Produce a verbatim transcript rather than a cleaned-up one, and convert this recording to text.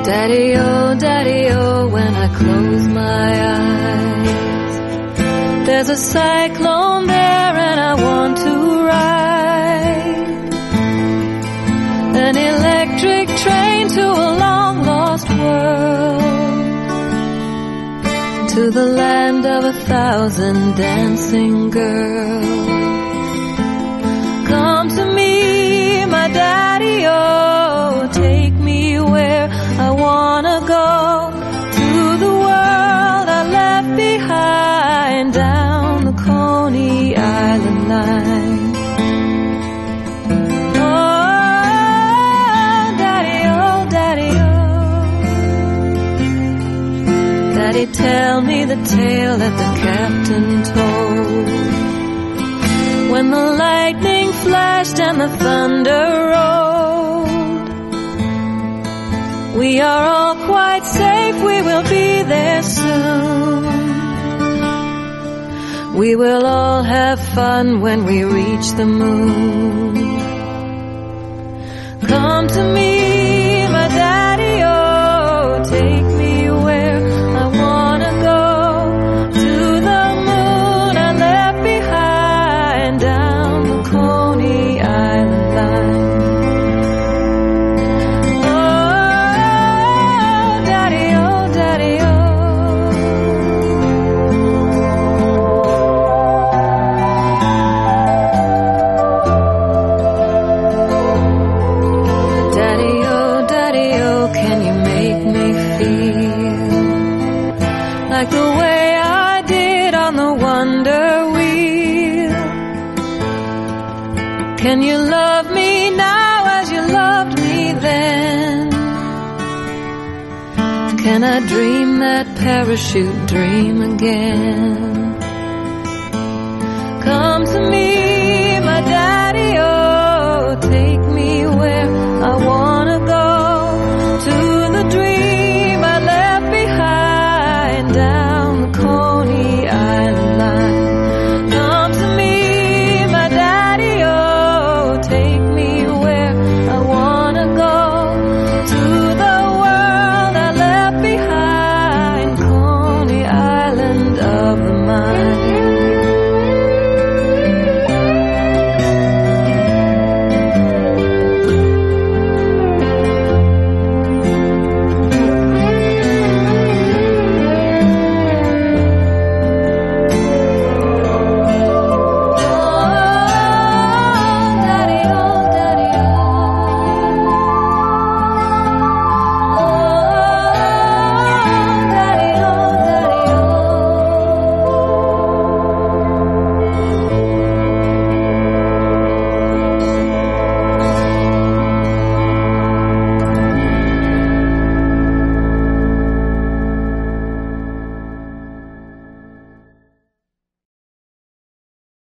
Daddy-o, Daddy-o, when I close my eyes, there's a cyclone there and I want to ride an electric train to a long-lost world, to the land of a thousand dancing girls. Come to me, my daddy-o, take me where I wanna go, to the world I left behind, down the Coney Island line. Oh, daddy-o, daddy-o, daddy, tell me the tale that the captain told, when the lightning flashed and the thunder rolled. We are all quite safe, we will be there soon. We will all have fun when we reach the moon. Come to me, my daddy-o, take me where I wanna go, to the moon I left behind, down the Coney Island line. Like the way I did on the Wonder Wheel. Can you love me now as you loved me then? Can I dream that parachute dream again? Come to me,